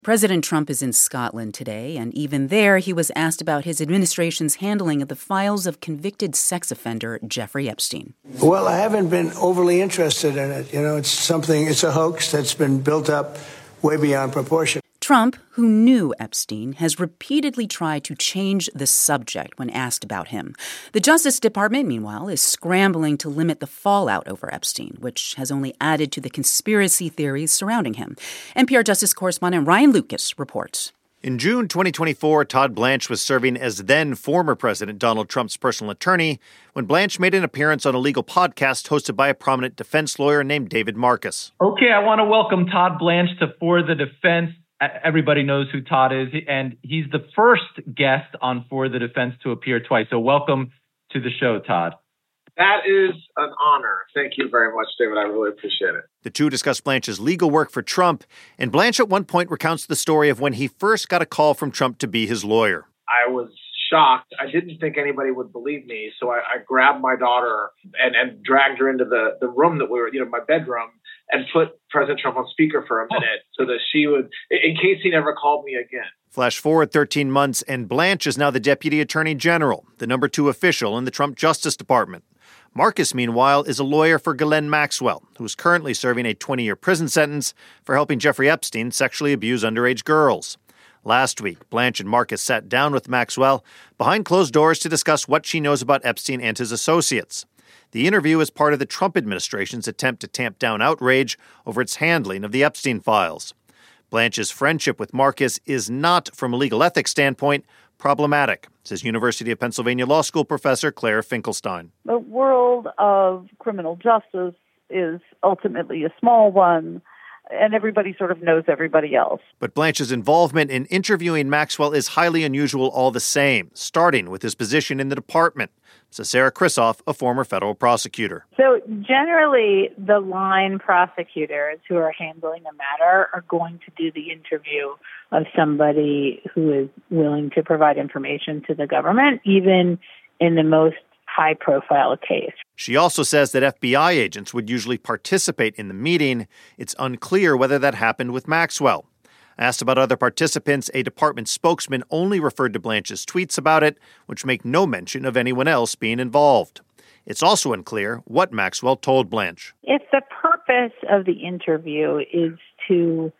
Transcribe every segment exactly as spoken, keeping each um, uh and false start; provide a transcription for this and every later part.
President Trump is in Scotland today, and even there he was asked about his administration's handling of the files of convicted sex offender Jeffrey Epstein. Well, I haven't been overly interested in it. You know, it's something, it's a hoax that's been built up way beyond proportion. Trump, who knew Epstein, has repeatedly tried to change the subject when asked about him. The Justice Department, meanwhile, is scrambling to limit the fallout over Epstein, which has only added to the conspiracy theories surrounding him. N P R Justice correspondent Ryan Lucas reports. In June twenty twenty-four, Todd Blanche was serving as then former President Donald Trump's personal attorney when Blanche made an appearance on a legal podcast hosted by a prominent defense lawyer named David Marcus. Okay, I want to welcome Todd Blanche to For the Defense. Everybody knows who Todd is, and he's the first guest on For the Defense to appear twice. So welcome to the show, Todd. That is an honor. Thank you very much, David. I really appreciate it. The two discuss Blanche's legal work for Trump, and Blanche at one point recounts the story of when he first got a call from Trump to be his lawyer. I was shocked. I didn't think anybody would believe me, so I, I grabbed my daughter and, and dragged her into the, the room that we were, you know, my bedroom, and put President Trump on speaker for a minute so that she would, in case he never called me again. Flash forward thirteen months, and Blanche is now the Deputy Attorney General, the number two official in the Trump Justice Department. Marcus, meanwhile, is a lawyer for Ghislaine Maxwell, who is currently serving a twenty-year prison sentence for helping Jeffrey Epstein sexually abuse underage girls. Last week, Blanche and Marcus sat down with Maxwell behind closed doors to discuss what she knows about Epstein and his associates. The interview is part of the Trump administration's attempt to tamp down outrage over its handling of the Epstein files. Blanche's friendship with Marcus is not, from a legal ethics standpoint, problematic, says University of Pennsylvania Law School professor Claire Finkelstein. The world of criminal justice is ultimately a small one, and everybody sort of knows everybody else. But Blanche's involvement in interviewing Maxwell is highly unusual all the same, starting with his position in the department, says Sarah Krisoff, a former federal prosecutor. So generally, the line prosecutors who are handling a matter are going to do the interview of somebody who is willing to provide information to the government, even in the most high-profile case. She also says that F B I agents would usually participate in the meeting. It's unclear whether that happened with Maxwell. Asked about other participants, a department spokesman only referred to Blanche's tweets about it, which make no mention of anyone else being involved. It's also unclear what Maxwell told Blanche. If the purpose of the interview is to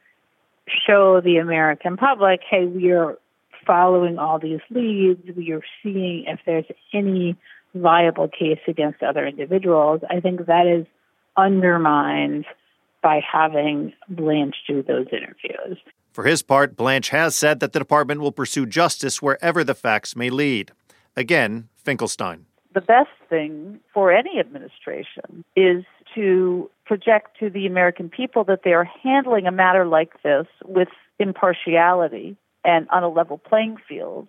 show the American public, hey, we are following all these leads, we are seeing if there's any viable case against other individuals, I think that is undermined by having Blanche do those interviews. For his part, Blanche has said that the department will pursue justice wherever the facts may lead. Again, Finkelstein. The best thing for any administration is to project to the American people that they are handling a matter like this with impartiality and on a level playing field,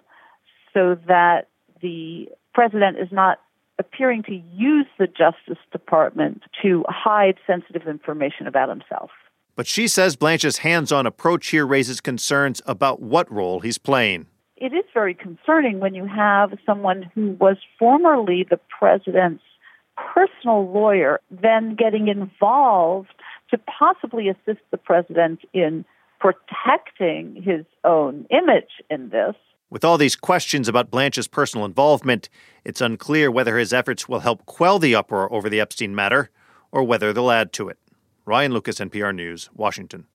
so that the president is not appearing to use the Justice Department to hide sensitive information about himself. But she says Blanche's hands-on approach here raises concerns about what role he's playing. It is very concerning when you have someone who was formerly the president's personal lawyer then getting involved to possibly assist the president in protecting his own image in this. With all these questions about Blanche's personal involvement, it's unclear whether his efforts will help quell the uproar over the Epstein matter or whether they'll add to it. Ryan Lucas, N P R News, Washington.